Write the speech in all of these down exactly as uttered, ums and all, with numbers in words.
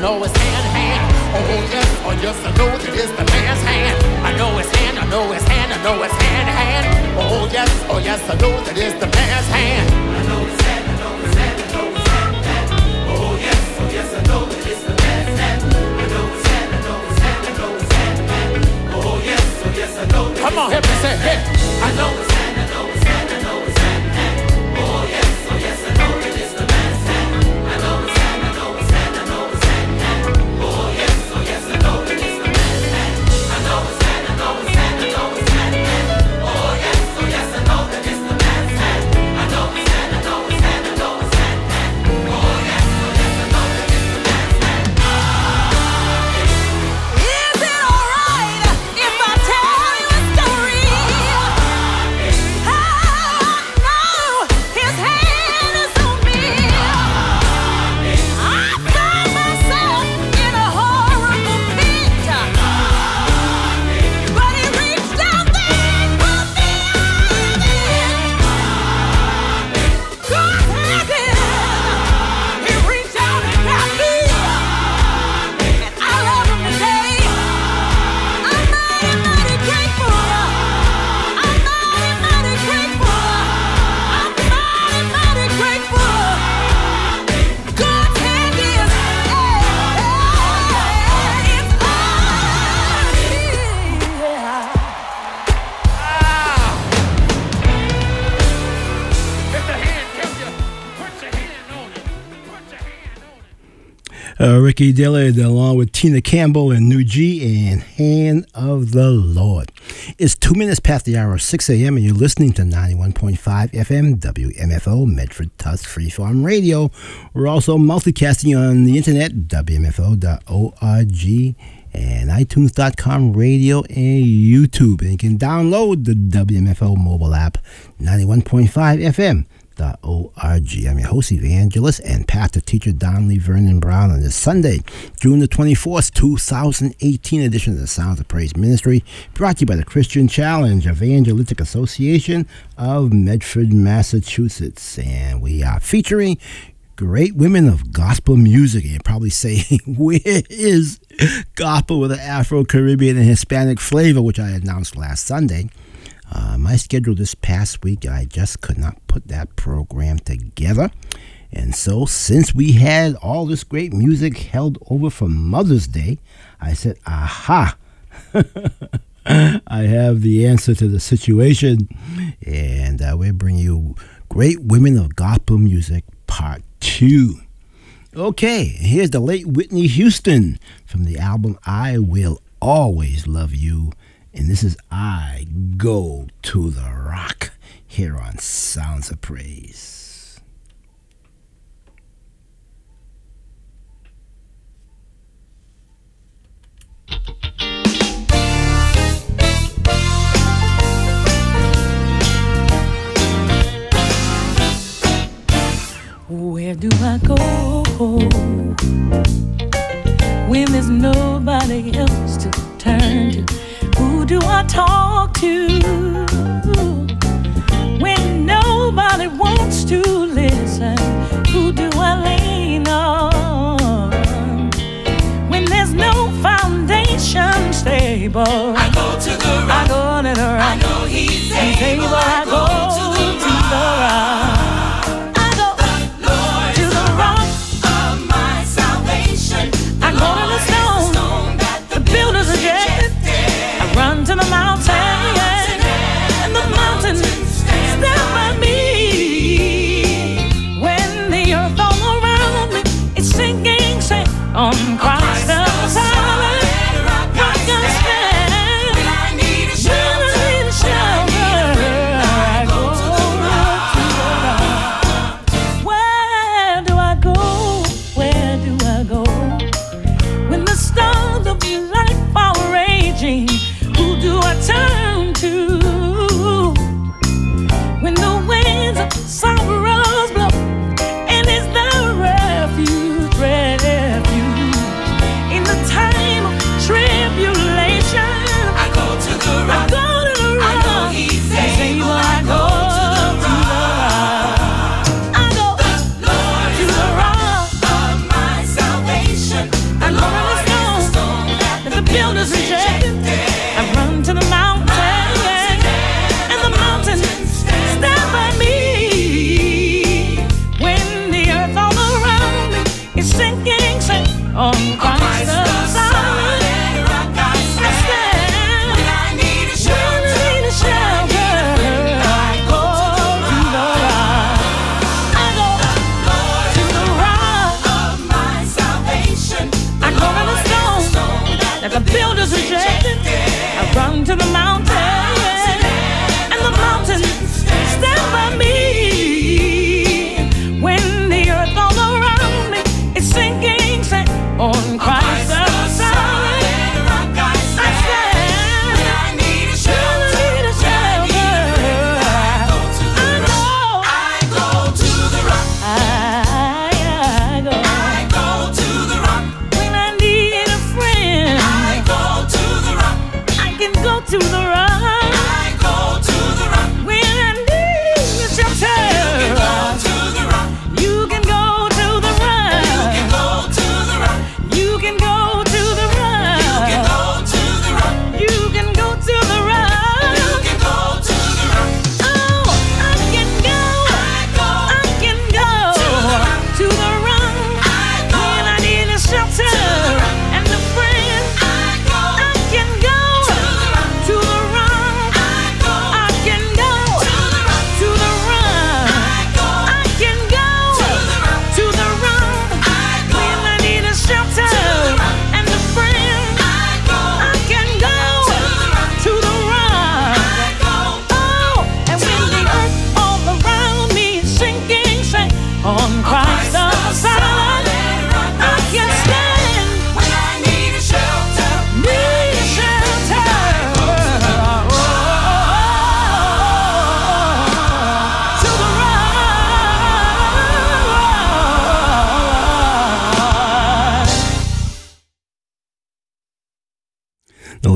know it's hand, hand. Oh yes, oh yes, I know that it's the man's hand. I know it's hand, I know it's hand, I know it's hand, hand. Oh yes, oh yes, I know that it's the man's hand. I know it's hand, I know it's hand, I know it's hand, hand. Oh yes, oh yes, I know that it's the man's hand. I know it's hand, I know it's hand, I know it's hand, hand. Oh yes, oh yes, I know that. Come on, help me say it. I know it's hand, I know it's hand, I know it's hand, hand. Oh yes, oh yes, I know that it's the man's hand. I know it's hand, I know it's hand, I know it's hand, hand. Oh yes, oh yes, I know that it's the man's hand. I know it's hand, I know it's hand, I know it's hand, hand. Oh yes, oh yes, I know that it's the man's hand. I know it's hand, I know it's hand, I know it's hand, hand. Oh yes, oh yes, I know that it's the man's hand. Is it alright if I tell you a story? How I know his hand is on me. I found myself in a horrible pit, but he reached out there and put me out of it. God had it. He reached out and got me, and I love him today. I'm mighty, mighty grateful. I'm mighty, mighty grateful. I'm mighty, mighty grateful. God's hand is, it's on me. If the hand kills you, put your hand on it. Put your hand on it. Uh, Ricky Dillard along with Tina Campbell and New G and Hand of the Lord. It's two minutes past the hour of six a.m. and you're listening to ninety-one point five F M W M F O Medford Tusk Freeform Radio. We're also multicasting on the internet, W M F O dot org and iTunes dot com radio and YouTube. And you can download the W M F O mobile app, ninety-one point five F M. .org. I'm your host, evangelist and pastor teacher Don Lee Vernon Brown on this Sunday, June the twenty-fourth, two thousand eighteen edition of the Sounds of Praise Ministry, brought to you by the Christian Challenge Evangelistic Association of Medford, Massachusetts. And we are featuring great women of gospel music. And you're probably saying, where is gospel with an Afro-Caribbean and Hispanic flavor, which I announced last Sunday? Uh, my schedule this past week, I just could not put that program together. And so, since we had all this great music held over for Mother's Day, I said, aha, I have the answer to the situation. And uh, we'll bring you Great Women of Gospel Music, Part two. Okay, here's the late Whitney Houston from the album I Will Always Love You. And this is I Go to the Rock here on Sounds of Praise. Where do I go when there's nobody else to turn to? Who do I talk to when nobody wants to listen? Who do I lean on when there's no foundation stable? I go to the rock. I go to the rock. I know he's able. I go to the rock. I go to the rock of my salvation. I go to the stone that the builders rejected. I run to the mountain, and the mountain stand by me. When the earth all around me is sinking sand on Christ the solid rock I stand. When I need a shelter,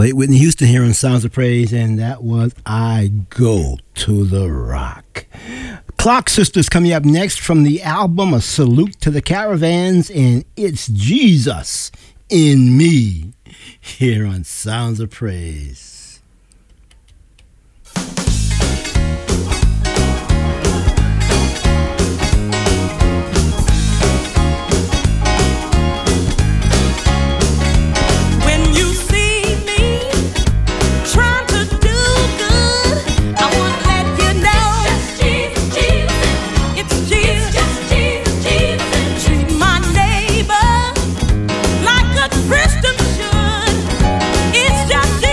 late Whitney Houston here on Sounds of Praise, and that was I Go to the Rock. Clock Sisters coming up next from the album A Salute to the Caravans, and It's Jesus in Me here on Sounds of Praise. Christian should. It's just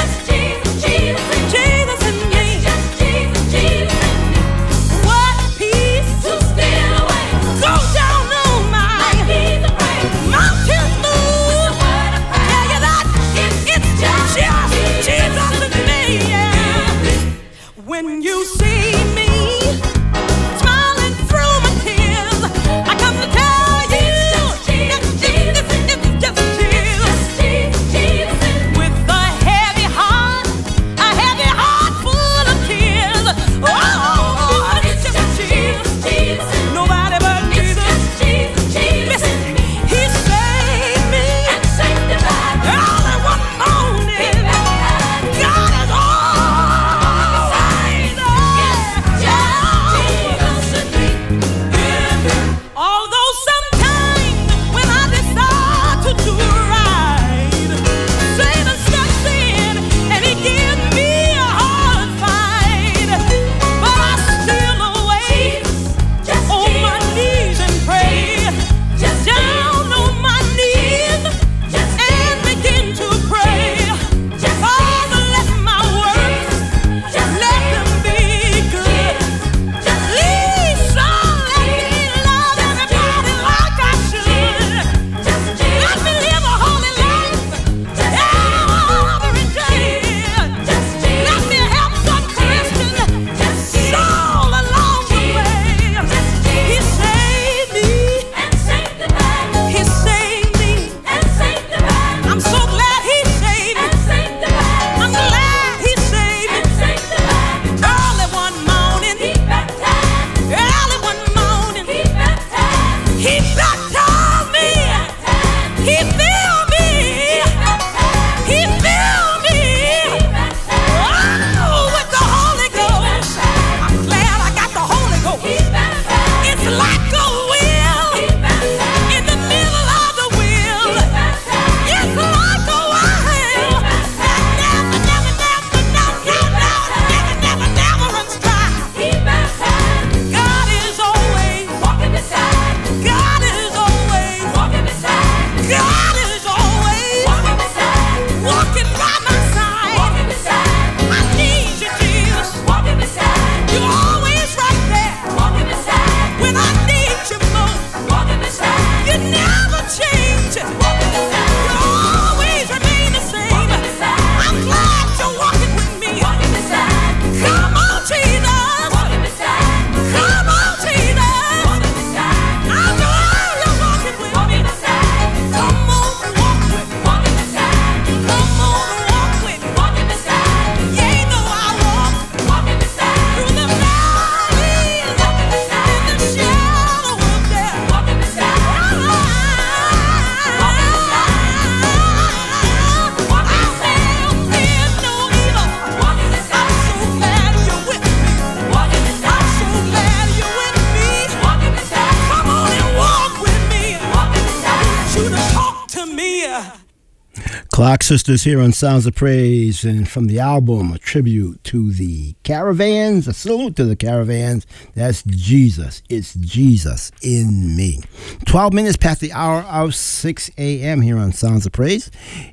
Clock Sisters here on Sounds of Praise, and from the album, a tribute to the Caravans, a salute to the Caravans. That's Jesus. It's Jesus in me. twelve minutes past the hour of six a.m. here on Sounds of Praise,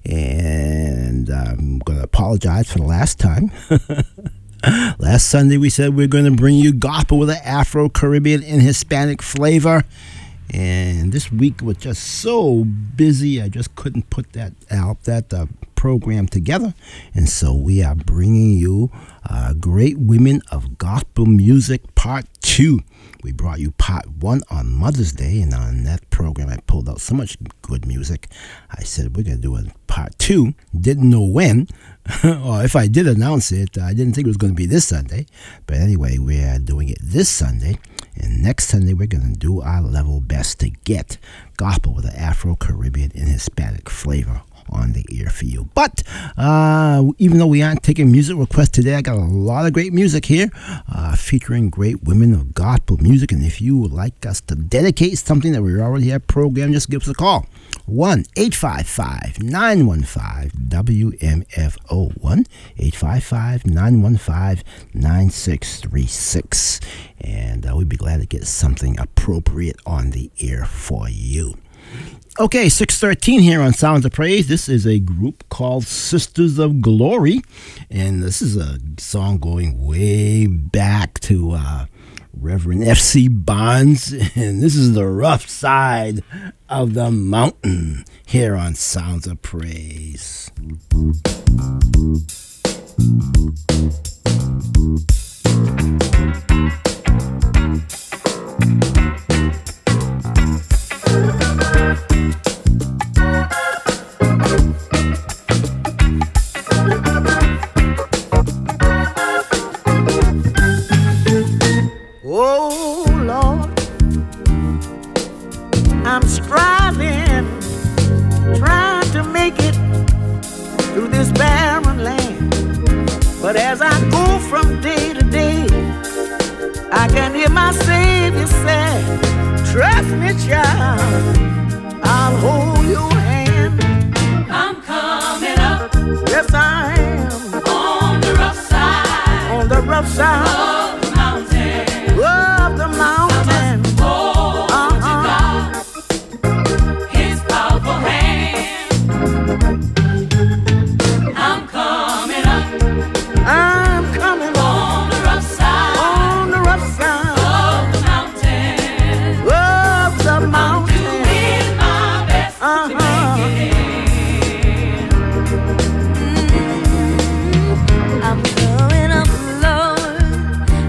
and I'm going to apologize for the last time. Last Sunday we said we're going to bring you gospel with an Afro-Caribbean and Hispanic flavor. And this week was just so busy, I just couldn't put that out, that uh, program together. And so we are bringing you uh, Great Women of Gospel Music Part two. We brought you Part one on Mother's Day, and on that program I pulled out so much good music. I said we're going to do a Part two. Didn't know when, or if I did announce it, I didn't think it was going to be this Sunday. But anyway, we are doing it this Sunday. And next Sunday, we're going to do our level best to get gospel with an Afro-Caribbean and Hispanic flavor on the ear for you. But uh, even though we aren't taking music requests today, I got a lot of great music here uh, featuring great women of gospel music. And if you would like us to dedicate something that we already have programmed, just give us a call. one eight five five, nine one five, W M F O. one eight five five, nine one five, nine six three six. And uh, we'd be glad to get something appropriate on the air for you. Okay, six thirteen here on Sounds of Praise. This is a group called Sisters of Glory. And this is a song going way back to uh, Reverend F C Bonds. And this is the rough side of the mountain here on Sounds of Praise. Oh Lord, I'm striving, trying to make it through this barren land. But as I go from day to day, I can hear my Savior say, trust me, child, I'll hold your hand. I'm coming up. Yes, I am. On the rough side. On the rough side. Of the mountain. Of the mountain. Hold uh-huh. to God, His powerful hand. I'm coming up. I'm coming up. On the rough side. On the rough side. Of the mountain. Of the mountain. I'm doing my best uh-huh. to make it in. Mm-hmm. I'm coming up, Lord.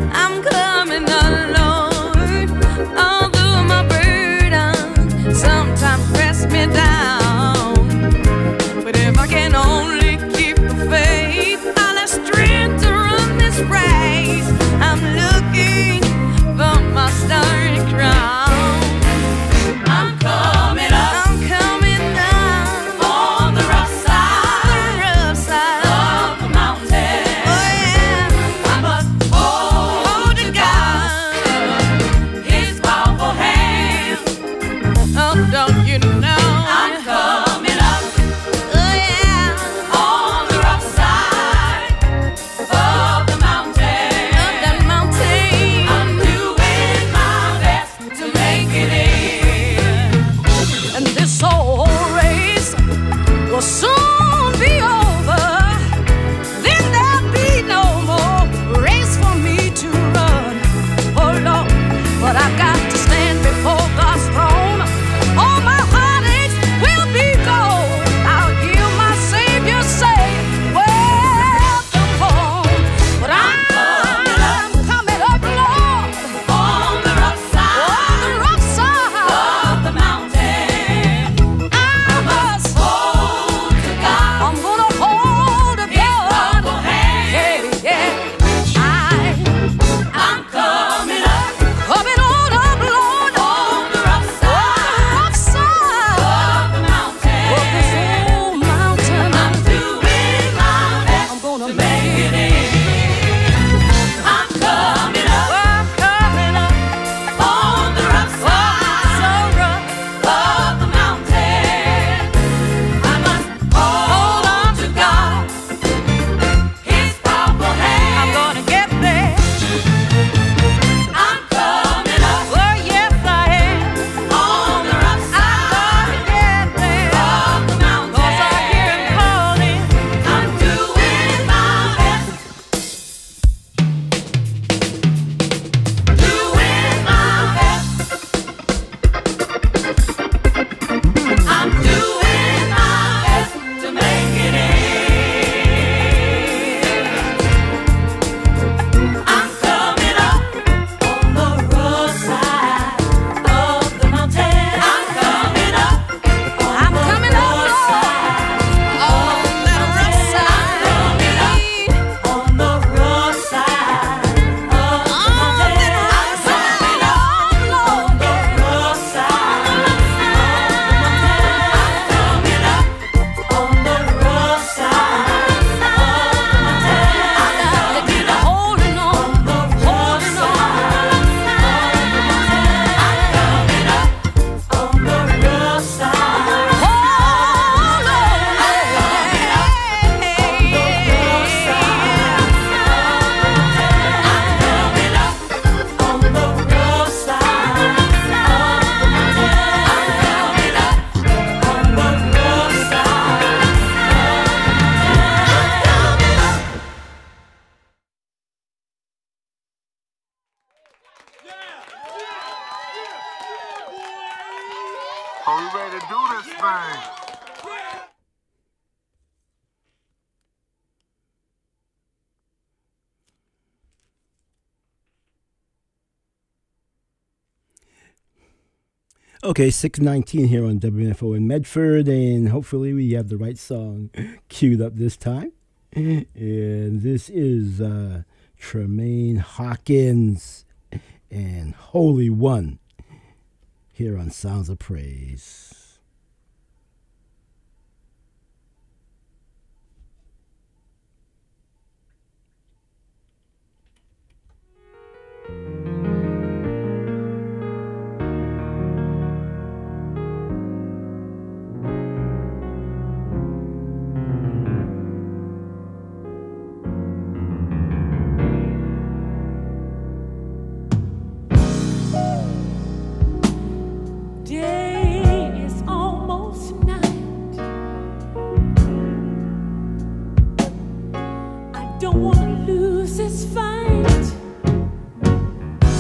Are we ready to do this thing? Okay, six nineteen here on W N F O in Medford, and hopefully we have the right song queued up this time. And this is uh, Tremaine Hawkins and Holy One here on Sounds of Praise. Day is almost night. I don't want to lose this fight.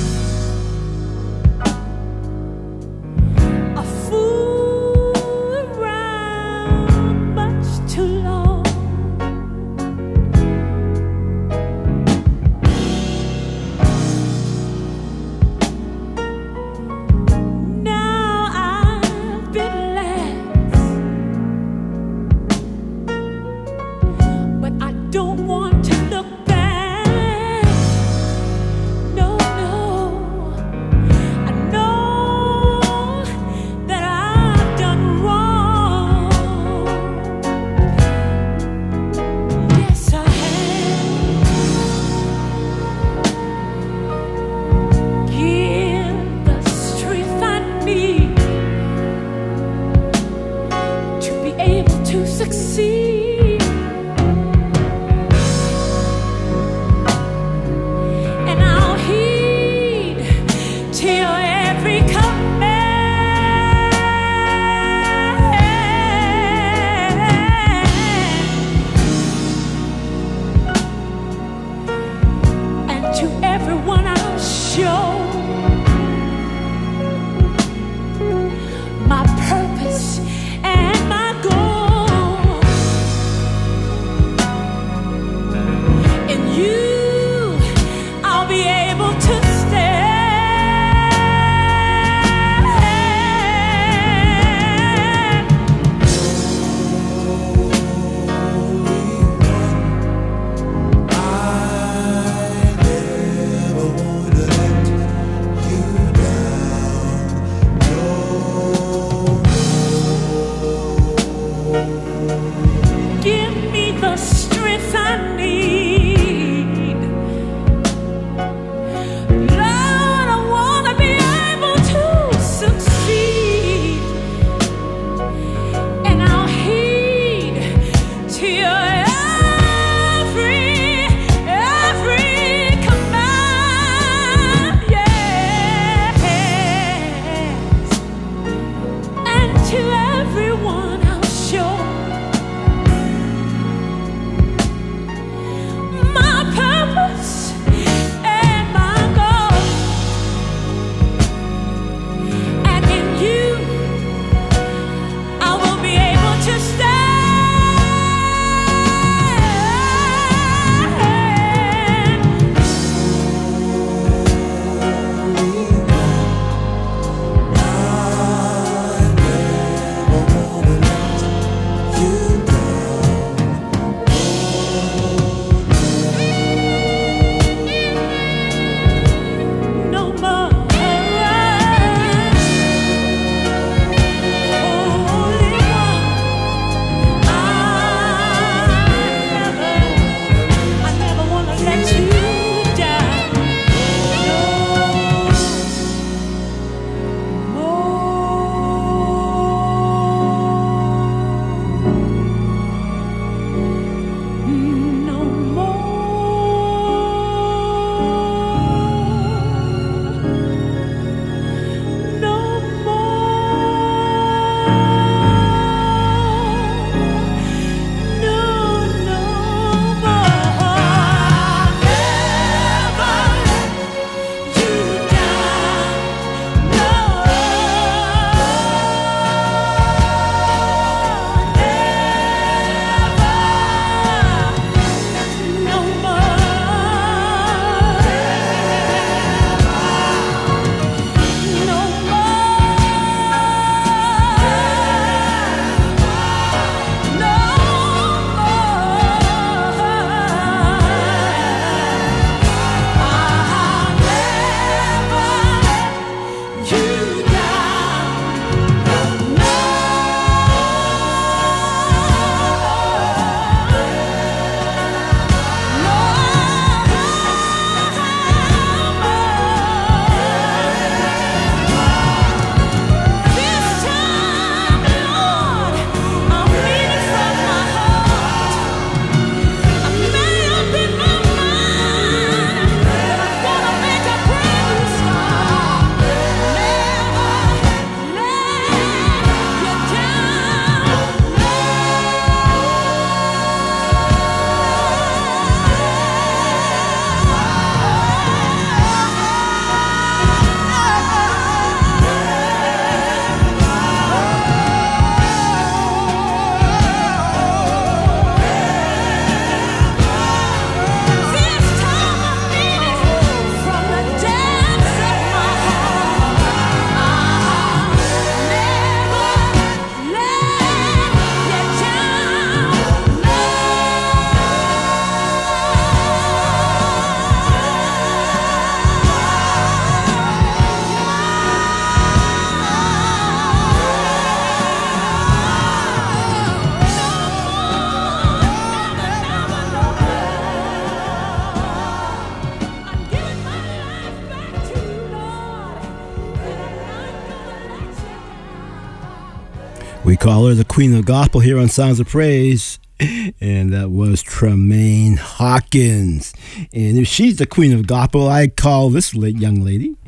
We call her the Queen of Gospel here on Sounds of Praise. And that was Tremaine Hawkins. And if she's the Queen of Gospel, I call this young lady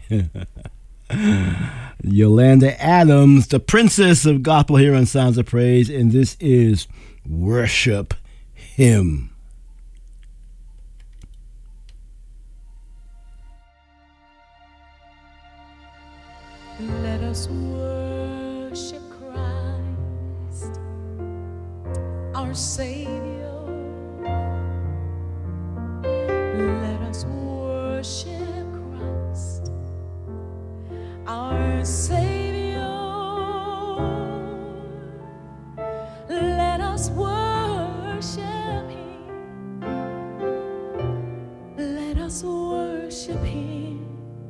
Yolanda Adams, the Princess of Gospel here on Sounds of Praise. And this is Worship Him. Let us worship Christ, our Savior. Let us worship Christ, our Savior. Let us worship Him. Let us worship Him.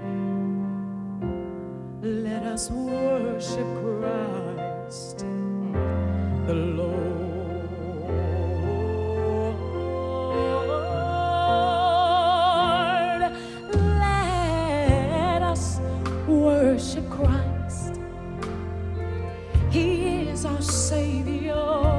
Let us worship Christ, the Lord. Let us worship Christ. He is our Savior.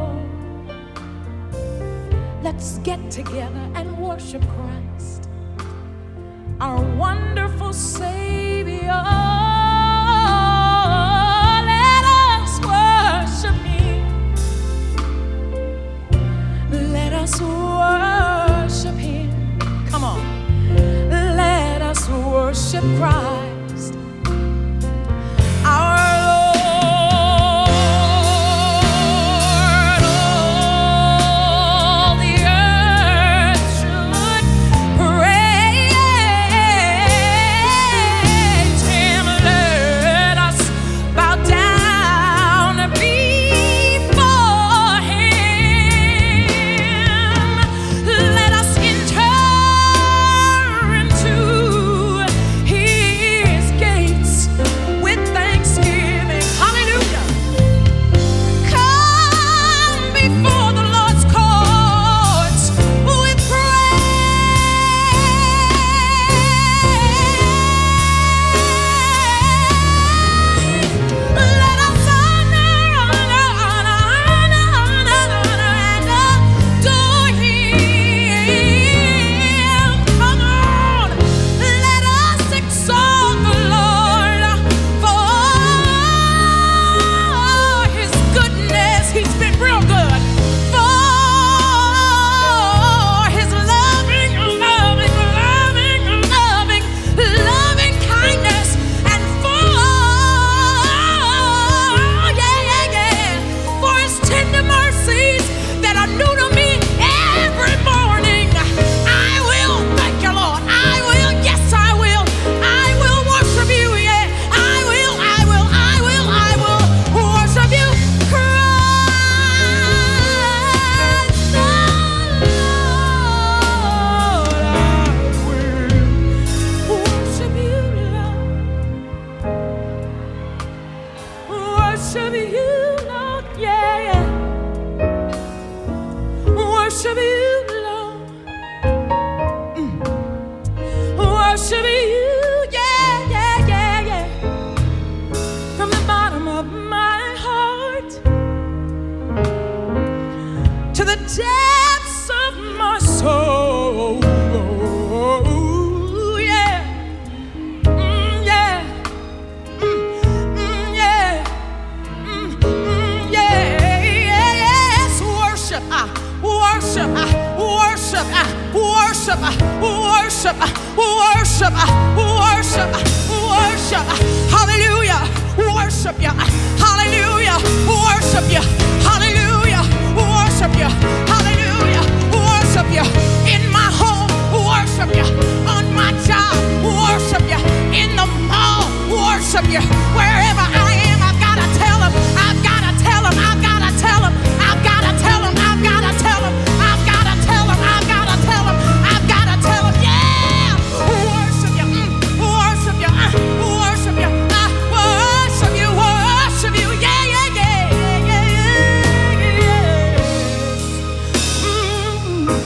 Let's get together and worship Christ, our wonderful Savior. Let us worship Him. Come on. Let us worship Christ, our Lord. All the earth should praise Him. Let us bow down before Him. Let us enter into His gates with thanksgiving. Hallelujah. Come before the Lord's courts with praise. Let us honor, honor, honor, honor, honor, honor, and adore Him. Come on. Let us exalt the Lord for His goodness. He's been real good. For His loving, loving, loving, loving, loving kindness. And for, yeah, yeah, yeah, for His tender mercies that are new to me every morning. I will thank you, Lord. I will, yes, I will. I will worship you, yeah. I will, I will, I will, I will worship you, Christ the Lord. I will worship you, Lord. Worship you, Lord, yeah, yeah. Worship you, Lord. Worship you, yeah, yeah, yeah, yeah. From the bottom of my heart to the depths of my soul, yeah. Mm, yeah. Mm, mm, yeah. Mm, mm, yeah. Yes, worship, ah, worship, ah, worship, ah, worship, ah, worship, ah, worship, ah, worship, ah, worship, ah, hallelujah, worship you, ah, hallelujah, worship you, hallelujah, worship you, hallelujah, worship you, in my home, worship you, on my job, worship you, in the mall, worship you, wherever I am, I've got to tell Him, I've got to tell Him, I've got to tell Him, I've got to tell Him, I've got to tell Him, I've got to tell Him, I've got to tell Him, I've got to tell Him, yeah, worship you, mm, worship you, uh, worship you, uh, worship you, worship you, yeah, yeah, yeah, yeah, yeah, yeah. Mm, mm,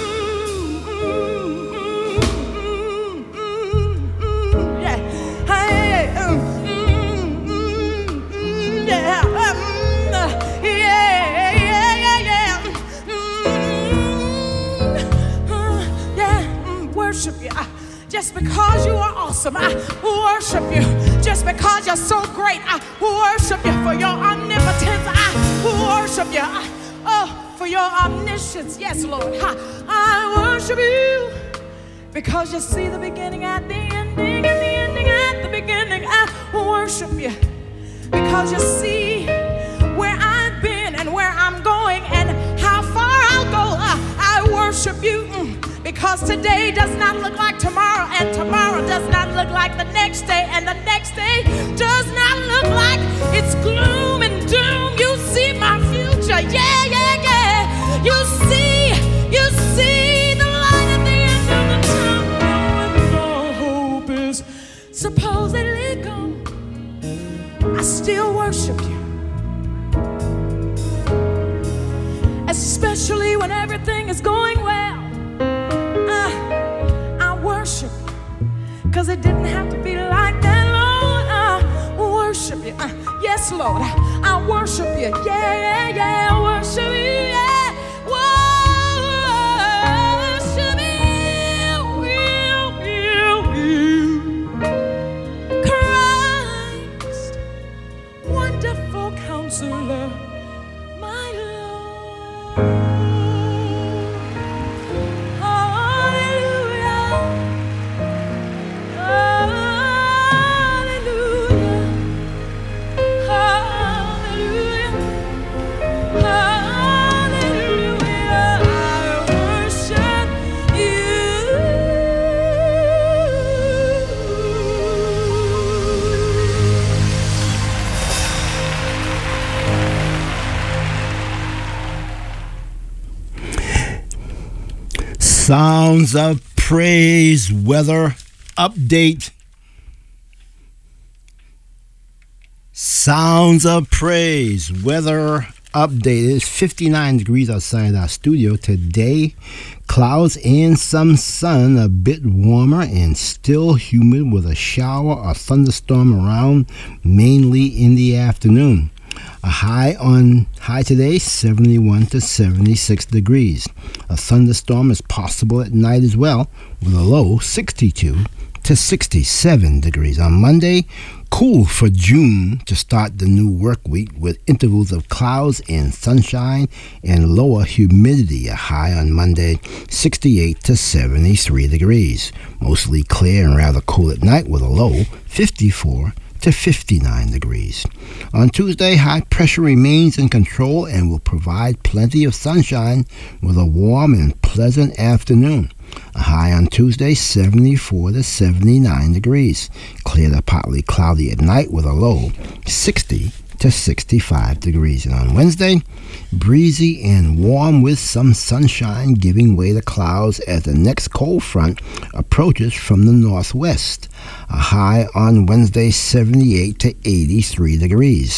mm, mm, mm, yeah. Hey, mm, mm, Just because you are awesome, I worship you. Just because you're so great, I worship you. For your omnipotence, I worship you. I, oh, for your omniscience, yes, Lord, I, I worship you. Because you see the beginning at the ending, and the ending at the beginning, I worship you. Because you see where I've been and where I'm going and how far I'll go, I, I worship you. Mm. Because today does not look like tomorrow, and tomorrow does not look like the next day, and the next day does not look like it's gloom and doom. You see my future, yeah, yeah, yeah. You see, you see the light at the end of the tunnel, and all hope is supposedly gone. I still worship you, especially when everything is going well. Worship, cause it didn't have to be like that, Lord. I worship you, uh, yes, Lord. I, I worship you, yeah, yeah, yeah. I worship you, yeah. Worship you, Christ, wonderful counselor, my Lord. Sounds of Praise weather update. Sounds of Praise weather update. It is fifty-nine degrees outside our studio today. Clouds and some sun, a bit warmer and still humid with a shower or thunderstorm around mainly in the afternoon. A high on high today, seventy-one to seventy-six degrees. A thunderstorm is possible at night as well, with a low sixty-two to sixty-seven degrees. On Monday, cool for June to start the new work week with intervals of clouds and sunshine and lower humidity. A high on Monday, sixty-eight to seventy-three degrees. Mostly clear and rather cool at night with a low fifty-four to fifty-nine degrees. On Tuesday, high pressure remains in control and will provide plenty of sunshine with a warm and pleasant afternoon. A high on Tuesday, seventy-four to seventy-nine degrees. Clear to partly cloudy at night with a low sixty to sixty-five degrees. And on Wednesday, breezy and warm with some sunshine giving way to clouds as the next cold front approaches from the northwest. A high on Wednesday, seventy-eight to eighty-three degrees.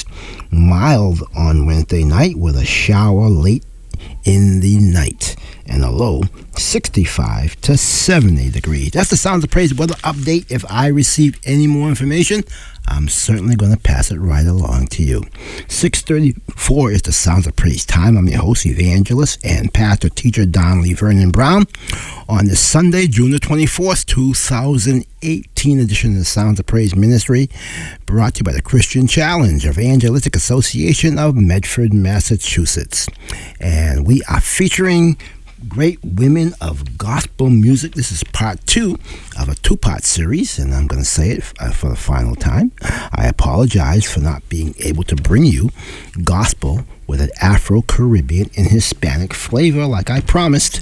Mild on Wednesday night with a shower late in the night and a low sixty-five to seventy degrees. That's the Sounds of Praise weather update. If I receive any more information, I'm certainly going to pass it right along to you. six thirty-four is the Sounds of Praise time. I'm your host, evangelist, and pastor teacher Donnelly Vernon Brown. On this Sunday, June the twenty-fourth, two thousand eighteen edition of the Sounds of Praise Ministry, brought to you by the Christian Challenge Evangelistic Association of Medford, Massachusetts. And we are featuring great women of gospel music. This is part two of a two-part series, and I'm going to say it for the final time. I apologize for not being able to bring you gospel with an Afro-Caribbean and Hispanic flavor like I promised.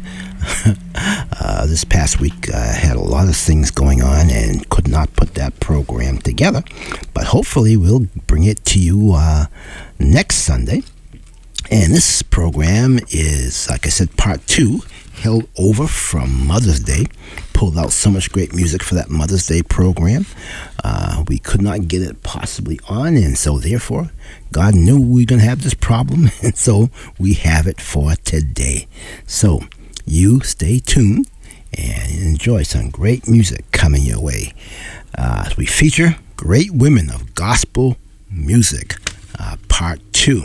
uh, this past week I uh, had a lot of things going on and could not put that program together, but hopefully we'll bring it to you uh, next Sunday. And this program is, like I said, part two, held over from Mother's Day. Pulled out so much great music for that Mother's Day program. Uh, we could not get it possibly on, and so therefore, God knew we were going to have this problem, and so we have it for today. So, you stay tuned and enjoy some great music coming your way. Uh, we feature great women of gospel music, uh, part two.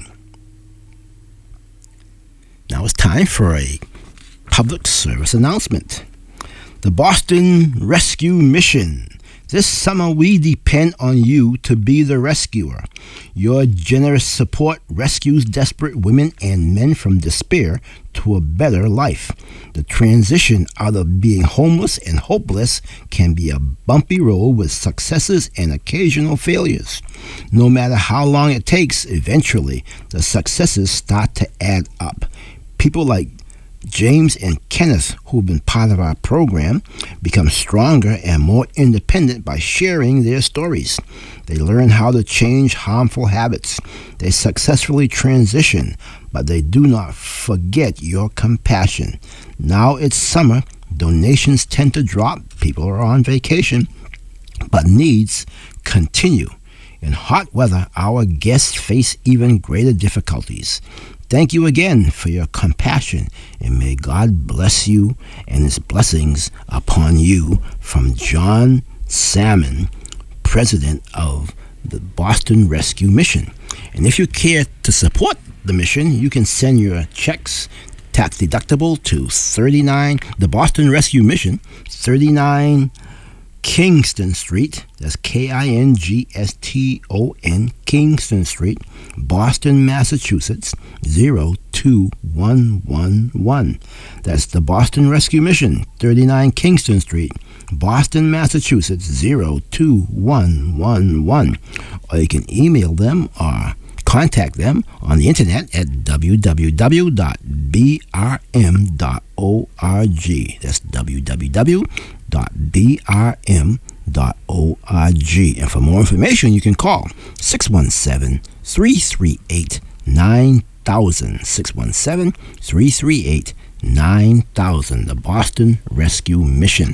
Now it's time for a public service announcement. The Boston Rescue Mission. This summer, we depend on you to be the rescuer. Your generous support rescues desperate women and men from despair to a better life. The transition out of being homeless and hopeless can be a bumpy road with successes and occasional failures. No matter how long it takes, eventually, the successes start to add up. People like James and Kenneth, who've been part of our program, become stronger and more independent by sharing their stories. They learn how to change harmful habits. They successfully transition, but they do not forget your compassion. Now it's summer. Donations tend to drop. People are on vacation, but needs continue. In hot weather, our guests face even greater difficulties. Thank you again for your compassion, and may God bless you and his blessings upon you. From John Salmon, president of the Boston Rescue Mission. And if you care to support the mission, you can send your checks tax deductible to thirty-nine, the Boston Rescue Mission, thirty-nine Kingston Street, that's K I N G S T O N, Kingston Street, Boston, Massachusetts, zero two one one one. That's the Boston Rescue Mission, thirty-nine Kingston Street, Boston, Massachusetts, zero two one one one. Or you can email them or contact them on the internet at w w w dot b r m dot org. That's w w w dot b r m dot org. And for more information, you can call six one seven, three three eight, nine thousand. six one seven, three three eight, nine thousand. The Boston Rescue Mission.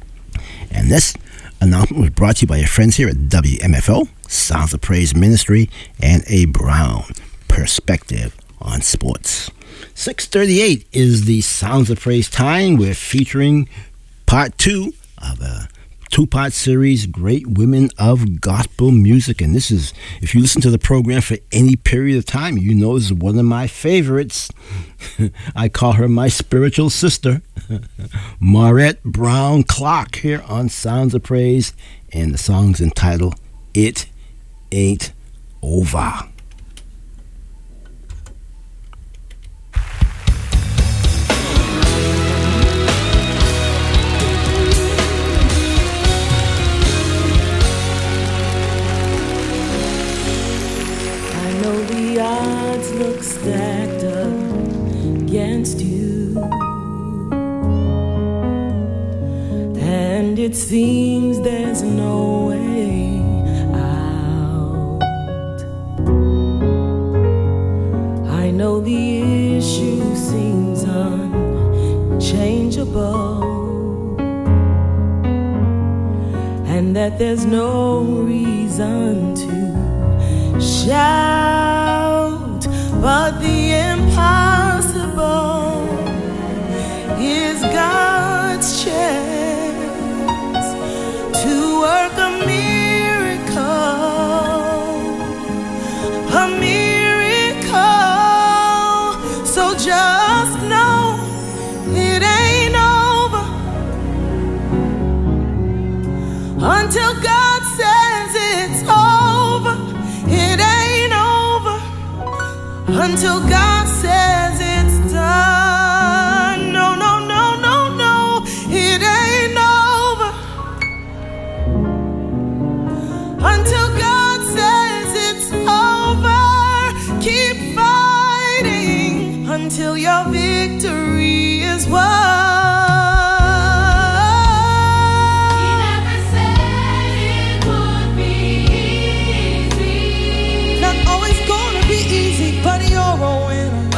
And this announcement was brought to you by your friends here at W M F O, Sounds of Praise Ministry, and a Brown Perspective on Sports. six thirty-eight is the Sounds of Praise time. We're featuring part two of a two-part series, Great Women of Gospel Music. And this is, if you listen to the program for any period of time, you know this is one of my favorites. I call her my spiritual sister, Maurette Brown Clark, here on Sounds of Praise. And the song's entitled, It Ain't Over. The odds look stacked up against you, and it seems there's no way out. I know the issue seems unchangeable, and that there's no reason to shout, but the impossible is God's chance to work a miracle, a miracle. So just know it ain't over until God says it's over. It ain't over until God says it's done. No, no, no, no, no, it ain't over until God says it's over. Keep fighting until your victory is won. But you're a winner.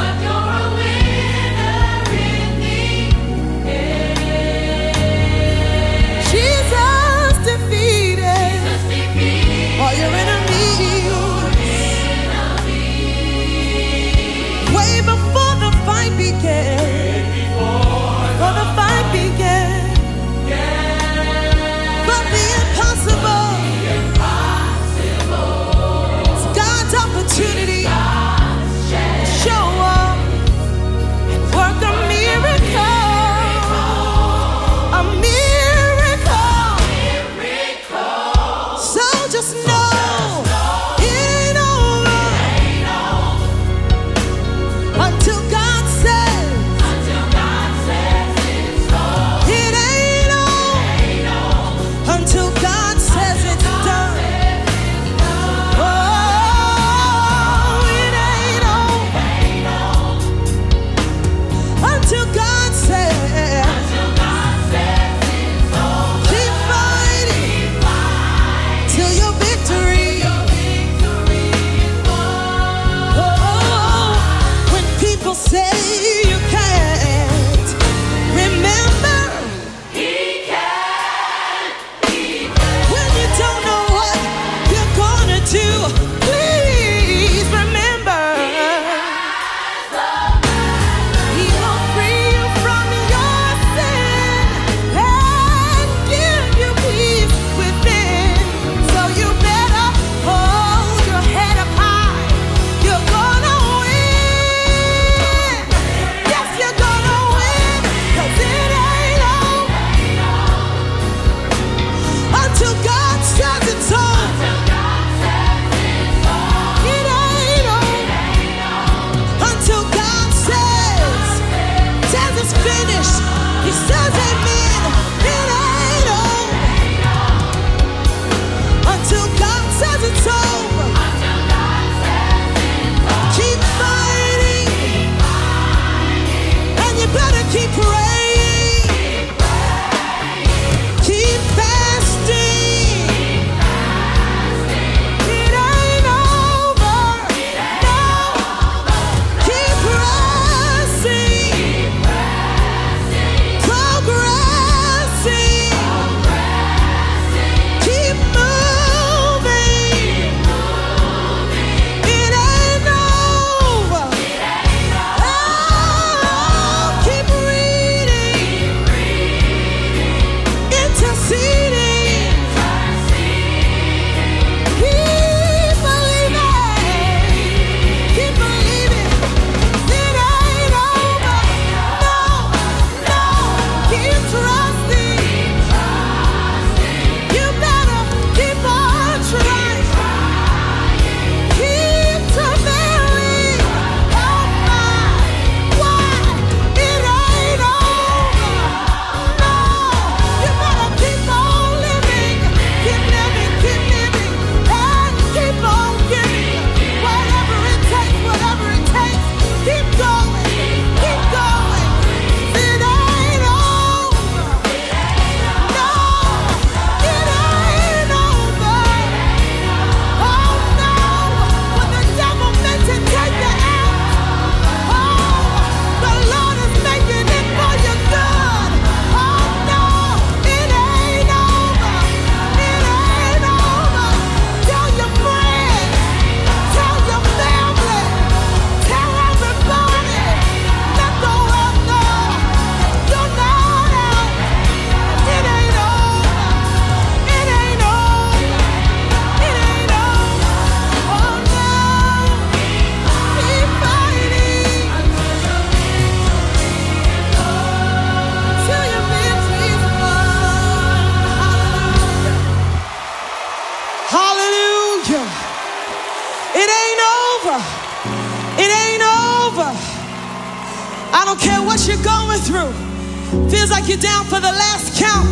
don't care what you're going through. Feels like you're down for the last count.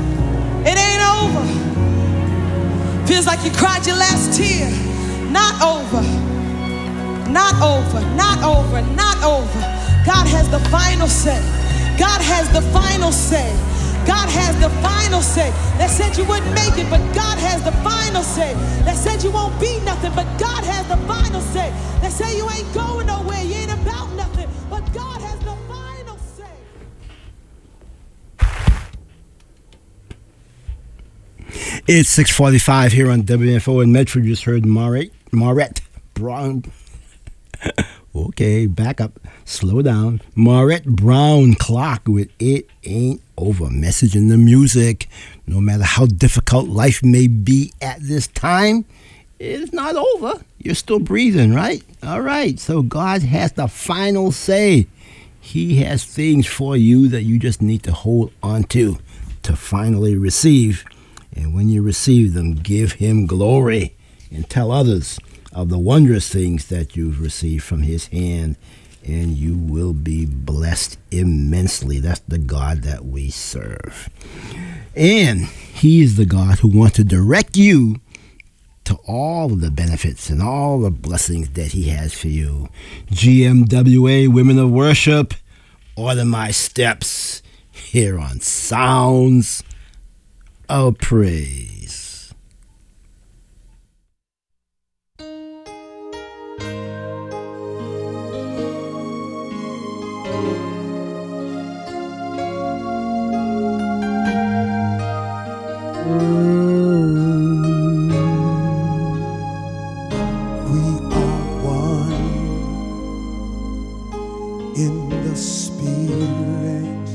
It ain't over. Feels like you cried your last tear. Not over. Not over. Not over. Not over. God has the final say. God has the final say. God has the final say. That said you wouldn't make it, but God has the final say. That said you won't be nothing, but God has the final say. That say you ain't going nowhere, you ain't about nothing, but God has the final say. It's six forty-five here on W F O in Medford. You just heard Maurette, Maurette Brown. Okay, back up. Slow down. Maurette Brown Clock with It Ain't Over. Message in the music. No matter how difficult life may be at this time, it's not over. You're still breathing, right? All right. So God has the final say. He has things for you that you just need to hold on to to finally receive. And when you receive them, give him glory and tell others of the wondrous things that you've received from his hand, and you will be blessed immensely. That's the God that we serve. And he is the God who wants to direct you to all of the benefits and all the blessings that he has for you. G M W A, Women of Worship, Order My Steps, here on Sounds of Praise. We are one in the Spirit.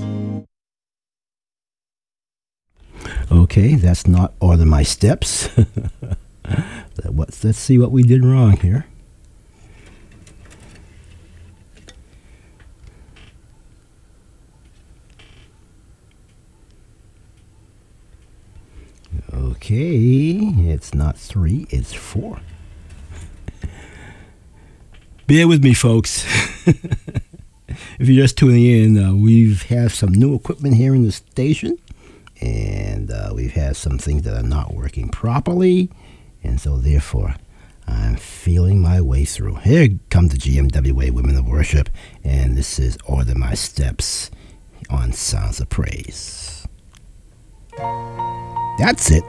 Okay, that's not Order My Steps. Let's, let's see what we did wrong here. Okay, it's not three, it's four. Bear with me, folks. If you're just tuning in, uh, we've had some new equipment here in the station, and uh, we've had some things that are not working properly, and so therefore I'm feeling my way through. Here come the G M W A Women of Worship, and this is Order My Steps on Sounds of Praise. That's it.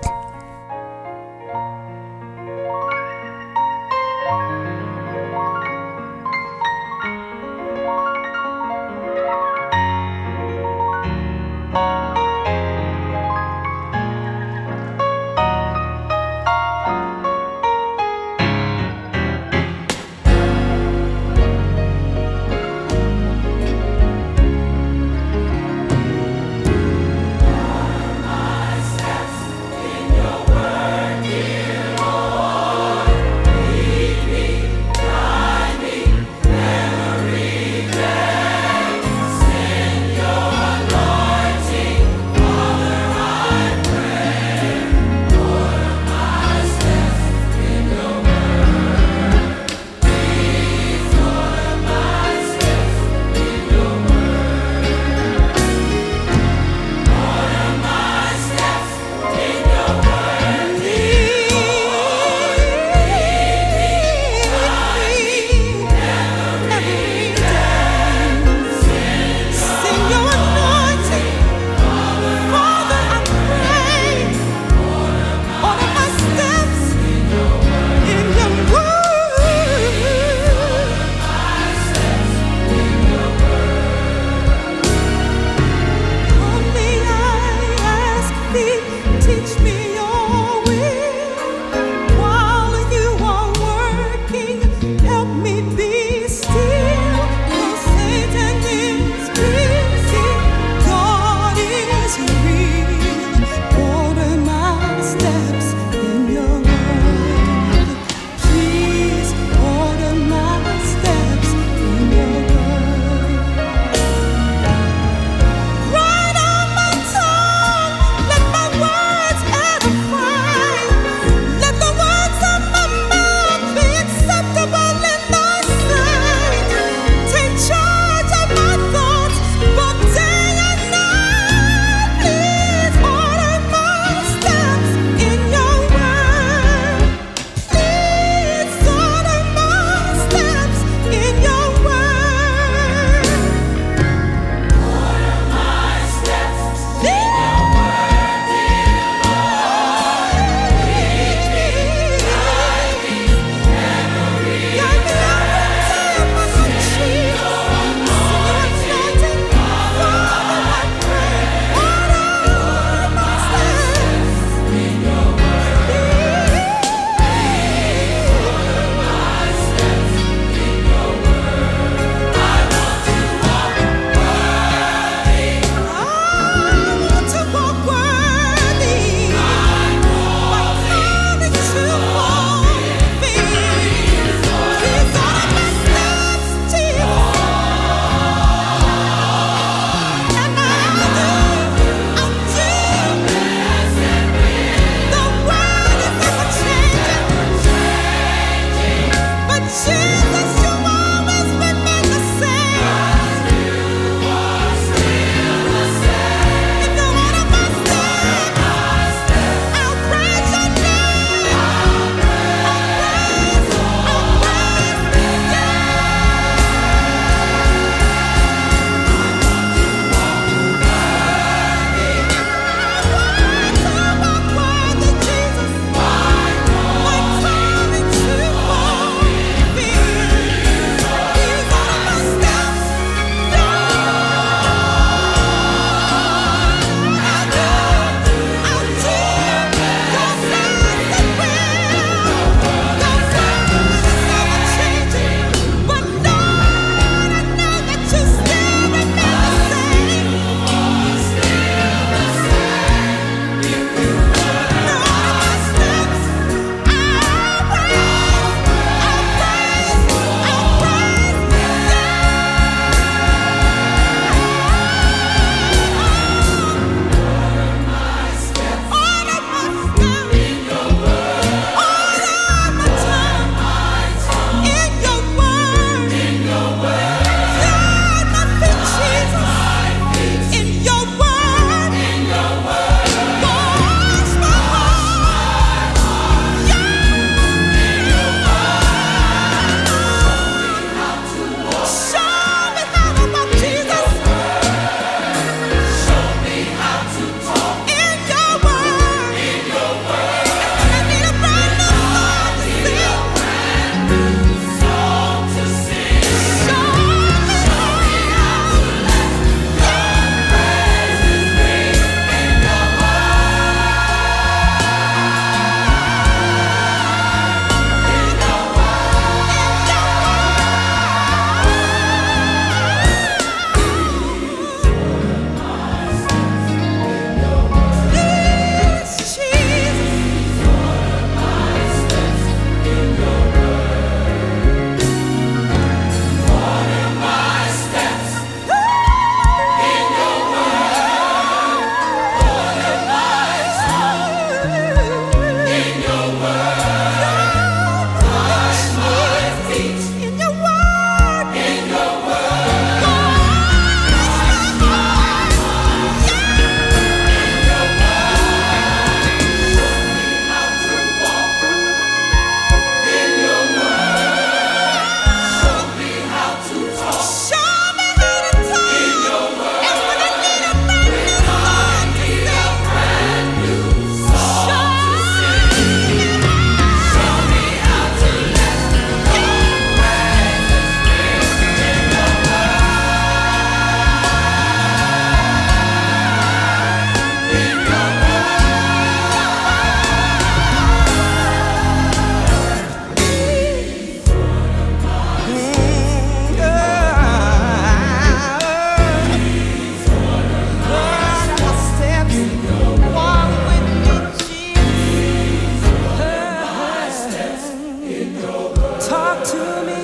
In your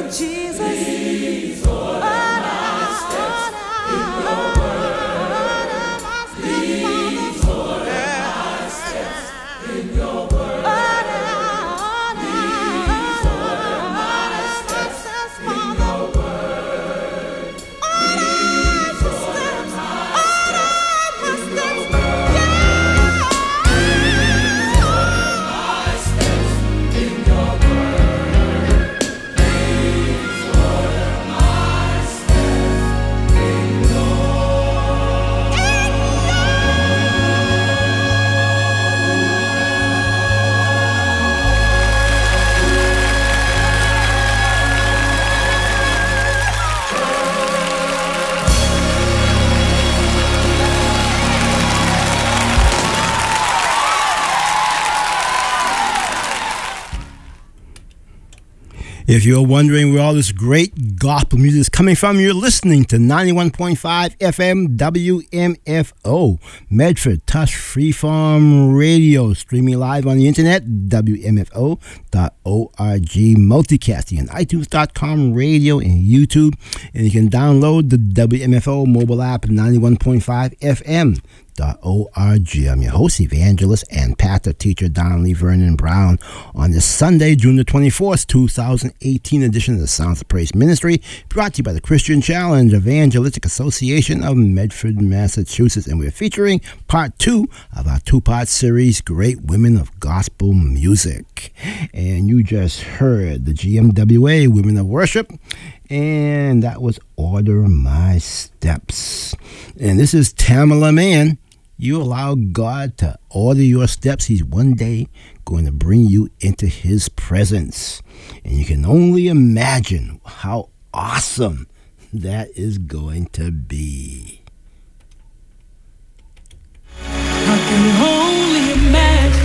Jesus. Order my steps in your word. Please order my steps in your word. Please order my steps in your word. Please order my steps in your word. Please order my steps in your word. Please order my steps in your If you're wondering where all this great gospel music is coming from, you're listening to ninety-one point five F M W M F O, Medford Touch Freeform Radio, streaming live on the internet, W M F O dot org, multicasting on iTunes dot com radio and YouTube, and you can download the W M F O mobile app, ninety-one point five F M. .org. I'm your host, evangelist, and pastor teacher Don Lee Vernon Brown on this Sunday, June the twenty-fourth, twenty eighteen edition of the Sounds of Praise Ministry, brought to you by the Christian Challenge Evangelistic Association of Medford, Massachusetts. And we're featuring part two of our two-part series, Great Women of Gospel Music. And you just heard the G M W A Women of Worship, and that was Order My Steps. And this is Tamala Mann. You allow God to order your steps, He's one day going to bring you into His presence. And you can only imagine how awesome that is going to be. I can only imagine.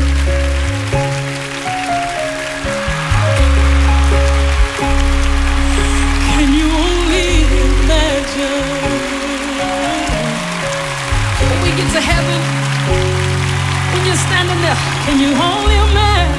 Can you only imagine? When we get to heaven, when you're standing there, can you only imagine?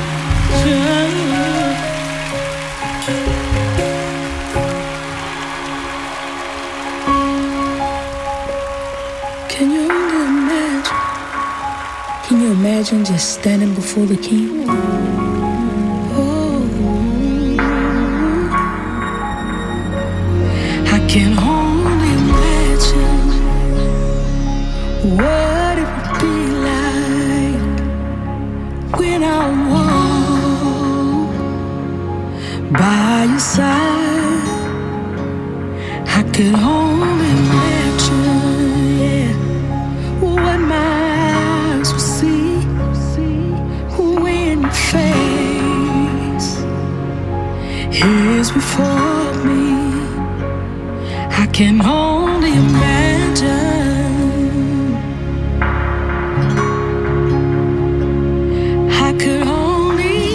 Can you only imagine? Can you imagine just standing before the King? Oh, I can only imagine what it would be like when I walk by your side. I could only imagine, yeah, what my eyes will see when your face is before me. I can only imagine. I could only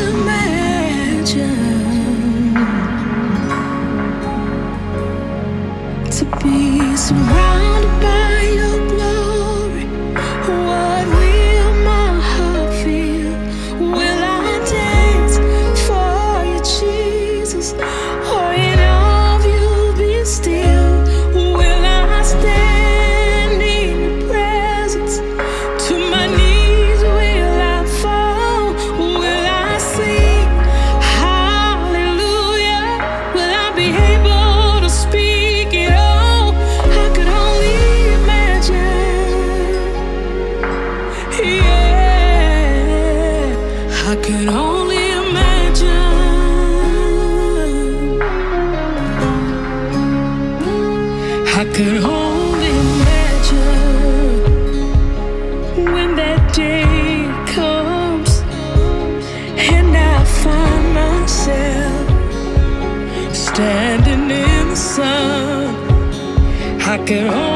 imagine to be surrounded by your glory. What will my heart feel? Will I dance for you, Jesus? Or in all of you be still? Will I stand in your presence? To my knees will I fall? Will I sing hallelujah? Will I be able to speak it all? I could only imagine. Yeah, I could only imagine. I could only imagine when that day comes and I find myself standing in the sun. I could only